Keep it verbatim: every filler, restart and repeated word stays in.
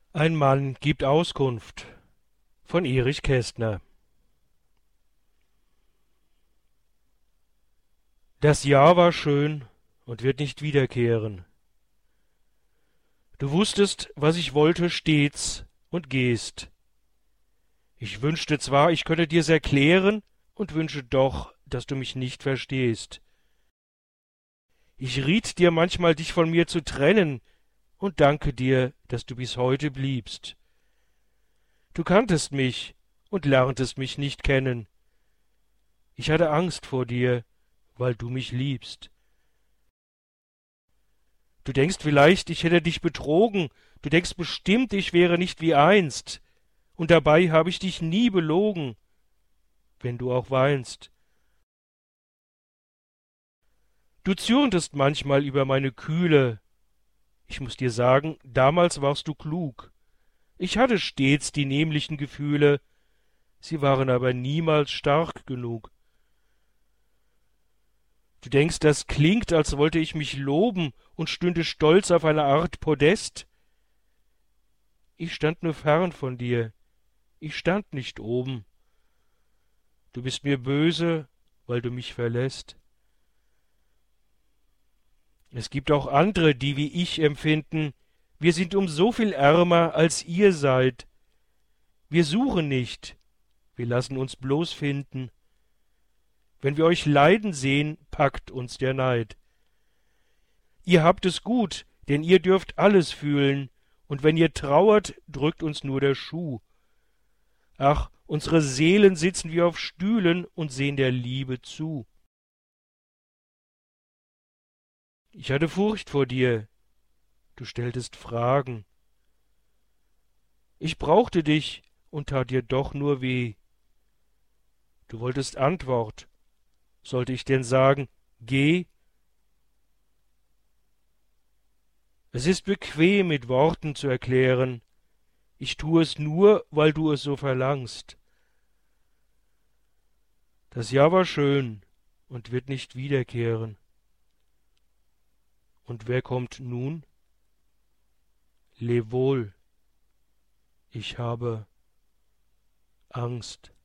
Ein Mann gibt Auskunft von Erich Kästner. Das Jahr war schön und wird nicht wiederkehren. Du wusstest, was ich wollte, stets und gehst. Ich wünschte zwar, ich könne dir's erklären und wünsche doch, dass du mich nicht verstehst. Ich riet dir manchmal, dich von mir zu trennen, und danke dir, dass du bis heute bliebst. Du kanntest mich und lerntest mich nicht kennen. Ich hatte Angst vor dir, weil du mich liebst. Du denkst vielleicht, ich hätte dich betrogen, du denkst bestimmt, ich wäre nicht wie einst, und dabei habe ich dich nie belogen, wenn du auch weinst. Du zürntest manchmal über meine Kühle. Ich muß dir sagen, damals warst du klug. Ich hatte stets die nämlichen Gefühle, sie waren aber niemals stark genug. Du denkst, das klingt, als wollte ich mich loben und stünde stolz auf einer Art Podest. Ich stand nur fern von dir, ich stand nicht oben. Du bist mir böse, weil du mich verlässt. Es gibt auch andere, die wie ich empfinden, wir sind um so viel ärmer, als ihr seid. Wir suchen nicht, wir lassen uns bloß finden. Wenn wir euch leiden sehen, packt uns der Neid. Ihr habt es gut, denn ihr dürft alles fühlen, und wenn ihr trauert, drückt uns nur der Schuh. Ach, unsere Seelen sitzen wie auf Stühlen und sehen der Liebe zu. Ich hatte Furcht vor dir, du stelltest Fragen. Ich brauchte dich und tat dir doch nur weh. Du wolltest Antwort. Sollte ich denn sagen, geh? Es ist bequem, mit Worten zu erklären. Ich tue es nur, weil du es so verlangst. Das Jahr war schön und wird nicht wiederkehren. Und wer kommt nun? Leb wohl, ich habe Angst.